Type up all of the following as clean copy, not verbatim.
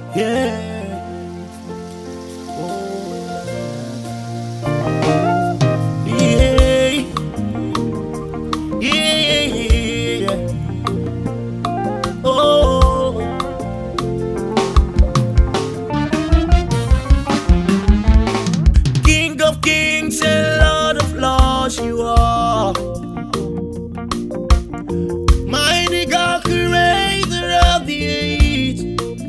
Yeah. Yeah. Yeah. Oh. King of kings and Lord of lords, you are. Mighty God, creator of the age.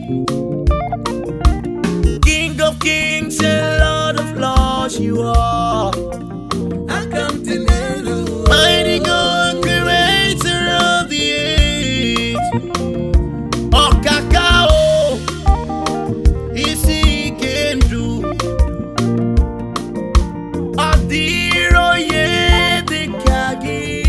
King of kings and Lord of lords, you are. I come to know you. Mighty God, creator of the age. Oh, Kakao, isi kendu. Adiro ye de kagi.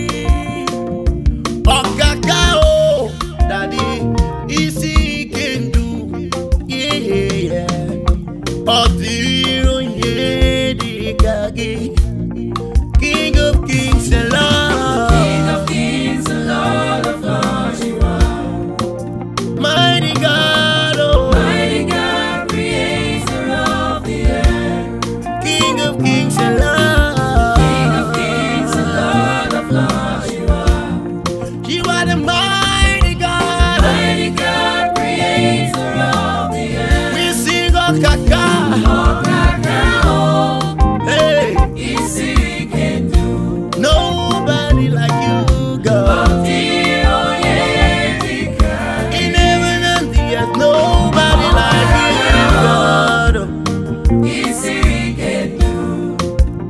Oh, Kakao, daddy, isi kendu. Yeah. Adiro ye de kagi. King of kings and Lord. King of kings and Lord of lords, you are. Mighty God, oh. Mighty God, creator of the earth. King of kings and Lord. King of kings and Lord of lords, you are. You are the mighty God. Mighty God, creator of the earth. We sing oh Kaka. Oh, Kakao, Hey, isi kendu. nobody like you, God. Adiro ye de kagi. In heaven and the earth, nobody like you, God. Isi kendu.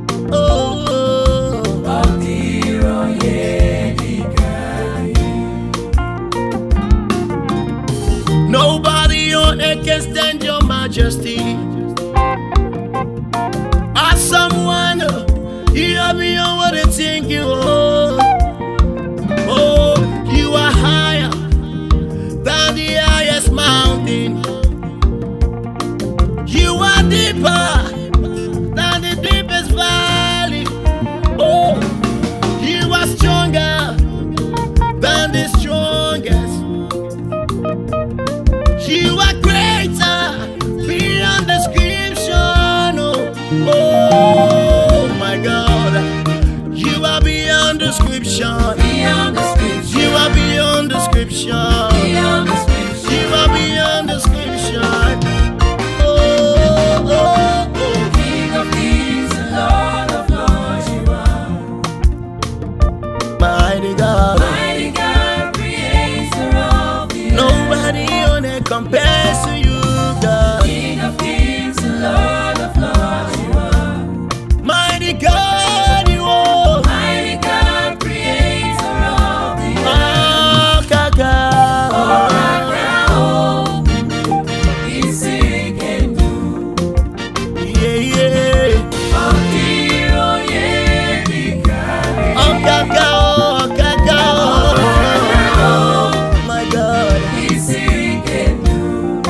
Oh, Adiro ye de kagi. nobody on earth can stand your majesty. As someone, you are beyond what they think you are. Oh, you are higher than the highest mountain. You are deeper than the deepest valley. Oh, you are stronger than the strongest. You are greater beyond description. Oh my God, you are beyond description. Beyond description. You are beyond description. Beyond description. You are beyond description. Oh, oh, oh. King of kings and Lord of lords, you are. Mighty God, Mighty God, creator of the earth. nobody on it compares to you, God. King of kings and Lord of lords, you are. Mighty God, you are. Mighty God, creator of the earth. Oh, Kaka. Kakao, isi kendu. Yeah, yeah. Adiro ye de kagi. Oh, Kaka, oh, Kaka. Oh, my God. Isi kendu.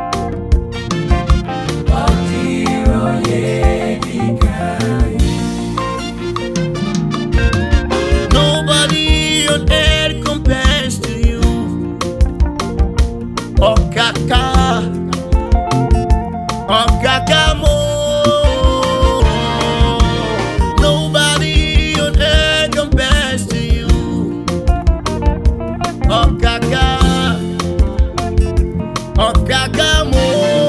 Adiro ye de kagi. Nobody on earth compares to you. Oh, Kaka. Oh, Kaka mo. Nobody on earth compares to you. Oh, Kaka. Oh, Kaka mo.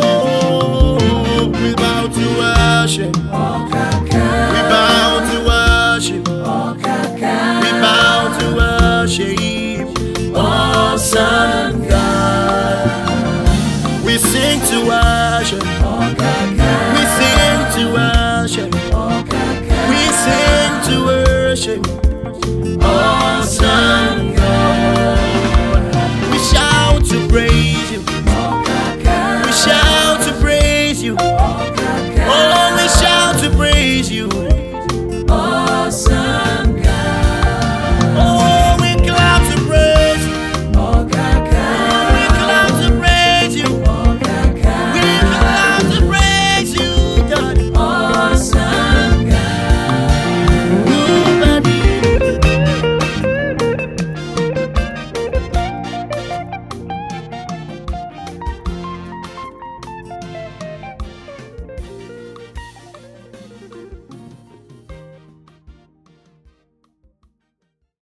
We bow to worship. Oh, We Kakao. bow to worship. Oh, Kakao. We bow to worship. Awesome God. We sing to worship. Oh, Kakao. We sing to worship. Oh, Kakao. We sing to worship.